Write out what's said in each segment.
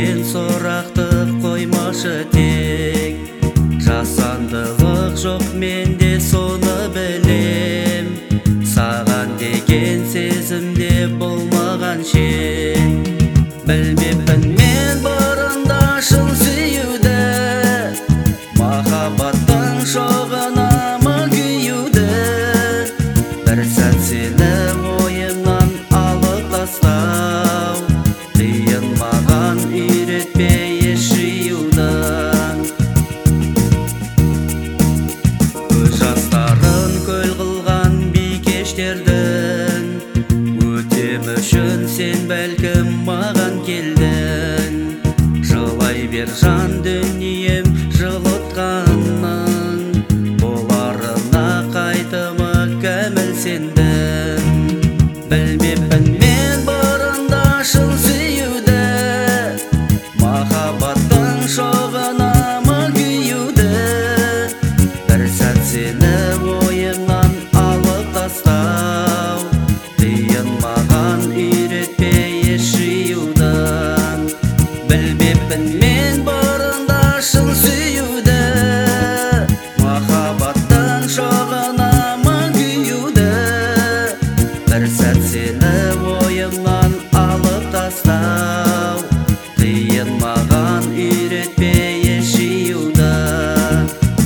деген сұрақты қоймашы тек. Жасандылық жоқ, менде соны білем. Саған деген сезімде болмаған шек. Білмеппін мен бұрында шын сүюді, махаббаттың шоғына ма күйюді. Бір сәт сені ойымнан алып тастау, қиын маған үйретпей жиюдан. Көз жастарын көл қылған бикештердің, өтем үшін сен бәлкім маған келдің. Жылай бер жан дүнием жылытқанның, боларына қайтымы кәміл сендің. Білмеппін мен бұрында шын сүюді, махаббаттың шоғына ма күйюді. Бір сәт сені ойымнан алып тастау, қиын маған үйретпей жиюдан. Білмеппін мен бұрында шын сүюді, махаббаттың шоғына ма күйюді. Бір сәт сені ойымнан алып тастау, қиын маған үйретпей жиюдан.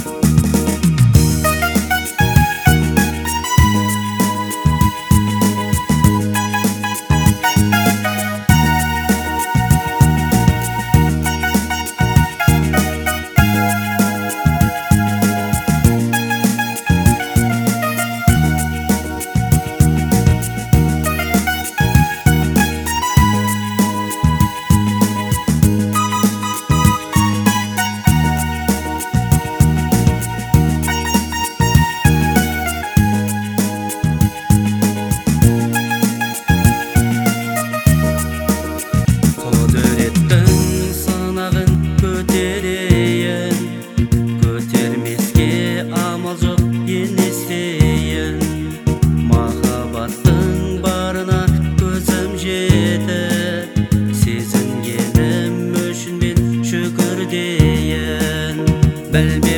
Көтермеске амал жоқ, енді істейін. Махаббаттың барына көзім жетіп, сезінгенім үшін мен шүкір дейін.